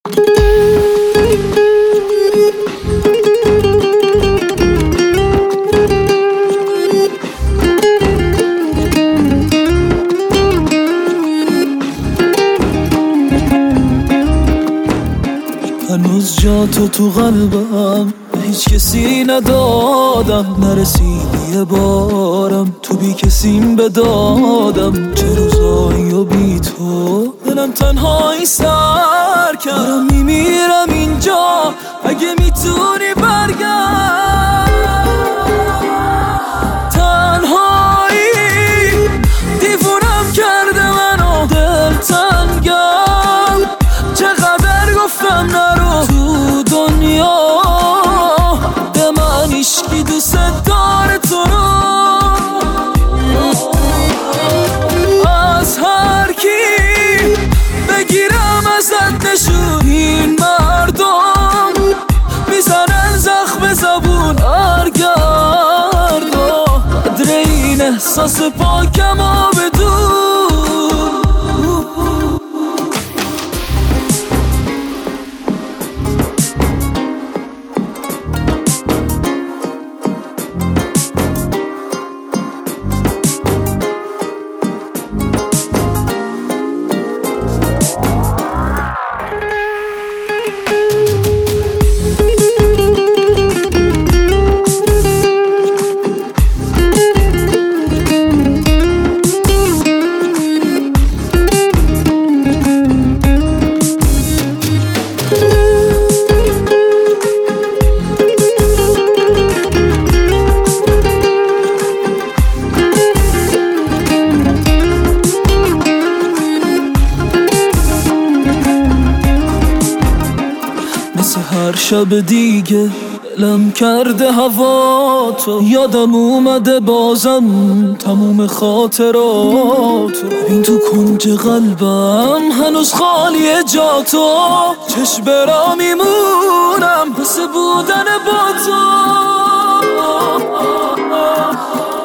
هنوز جا تو قلبم به هیچ کسی ندادم، نرسیدی یه بارم تو بی کسیم بدادم. چه روزایی و بی تو دلم تنهایی سر کردم، میمیرم اینجا اگه میتونی برگرد. تنهایی دیوونم کرده منو، دل تنگم چقدر گفتم نرو تو دنیا، به من عشقی دوست داره تو رو. از هر کی بگیرم ازت نشون، این مردم میزنن زخم زبون ارگردا، قدر این احساس پاکم و بدون. مثل هر شب دیگه دلم کرده هوا تو، یادم اومده بازم تموم خاطرات. این تو کنج قلبم هنوز خالیه جا تو، چشم برا میمونم مثل بودن با تو.